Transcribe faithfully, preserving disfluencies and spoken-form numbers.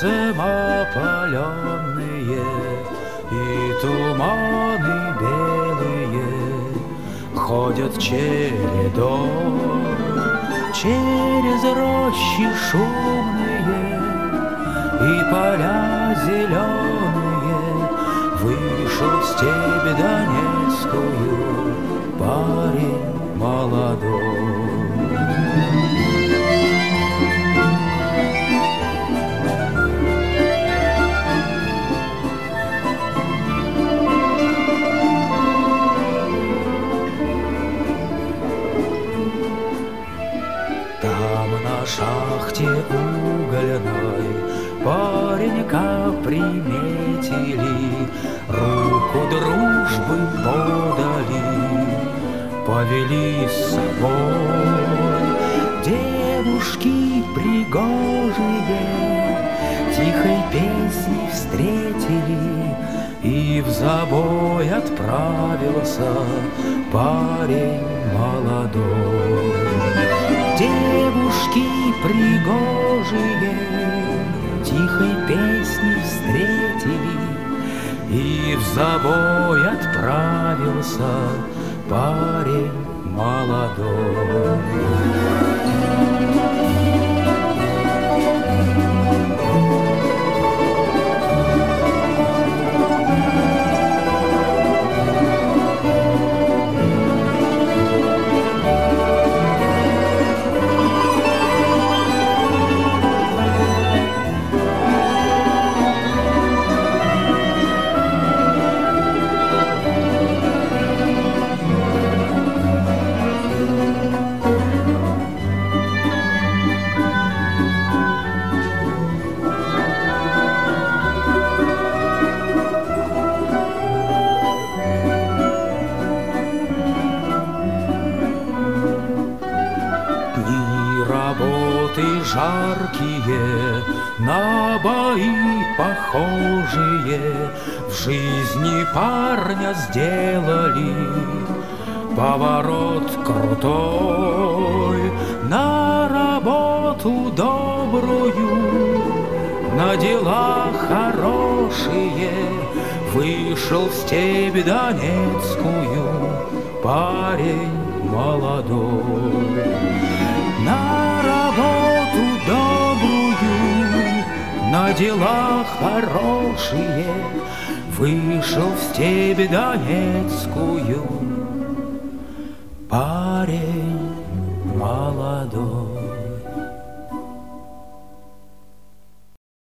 солнцем опаленные и туманы белые ходят чередой через рощи шумные и поля зеленые. Вышел в степь донецкую парень молодой. Там на шахте угольной паренька приметили, руку дружбы подали, повели с собой. Девушки пригожие тихой песней встретили, и в забой отправился парень молодой. Девушки пригожие тихой песней встретили, и в забой отправился парень молодой. Работы жаркие, на бои похожие в жизни парня сделали поворот крутой. На работу добрую, на дела хорошие вышел в степь донецкую парень молодой. На работу добрую, на дела хорошие вышел в степь донецкую парень молодой.